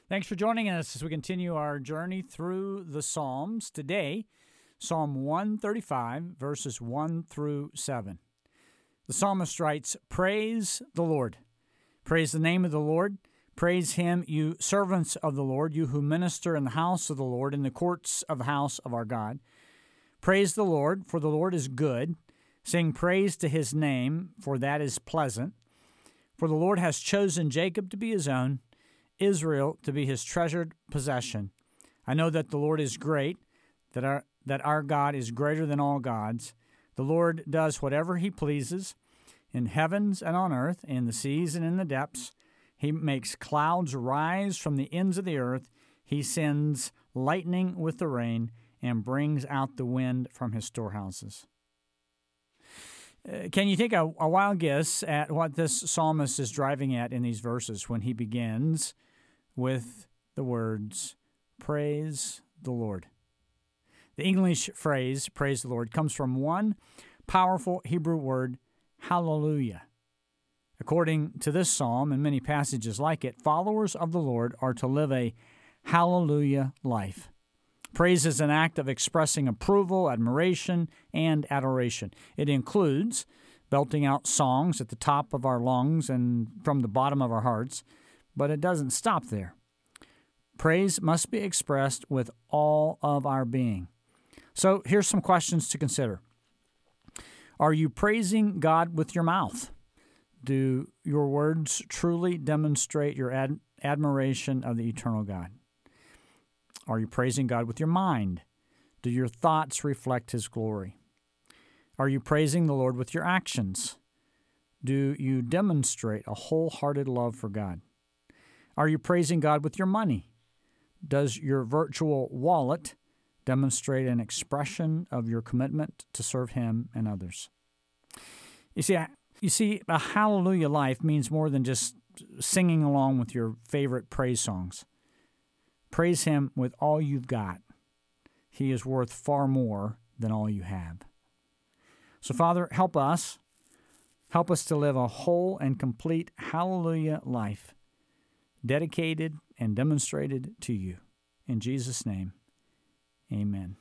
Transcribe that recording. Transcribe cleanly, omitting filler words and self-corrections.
Thanks for joining us as we continue our journey through the Psalms. Today, Psalm 135, verses 1 through 7. The psalmist writes, "Praise the Lord. Praise the name of the Lord. Praise him, you servants of the Lord, you who minister in the house of the Lord, in the courts of the house of our God. Praise the Lord, for the Lord is good. Sing praise to his name, for that is pleasant. For the Lord has chosen Jacob to be his own, Israel to be his treasured possession. I know that the Lord is great, that our God is greater than all gods. The Lord does whatever he pleases, in heavens and on earth, in the seas and in the depths. He makes clouds rise from the ends of the earth. He sends lightning with the rain and brings out the wind from his storehouses." Can you take a wild guess at what this psalmist is driving at in these verses when he begins with the words, "Praise the Lord"? The English phrase, "praise the Lord," comes from one powerful Hebrew word, hallelujah. According to this psalm and many passages like it, followers of the Lord are to live a hallelujah life. Praise is an act of expressing approval, admiration, and adoration. It includes belting out songs at the top of our lungs and from the bottom of our hearts, but it doesn't stop there. Praise must be expressed with all of our being. So here's some questions to consider. Are you praising God with your mouth? Do your words truly demonstrate your admiration of the eternal God? Are you praising God with your mind? Do your thoughts reflect his glory? Are you praising the Lord with your actions? Do you demonstrate a wholehearted love for God? Are you praising God with your money? Does your virtual wallet demonstrate an expression of your commitment to serve him and others? You see, a hallelujah life means more than just singing along with your favorite praise songs. Praise him with all you've got. He is worth far more than all you have. So, Father, help us. Help us to live a whole and complete hallelujah life, dedicated and demonstrated to you. In Jesus' name, amen.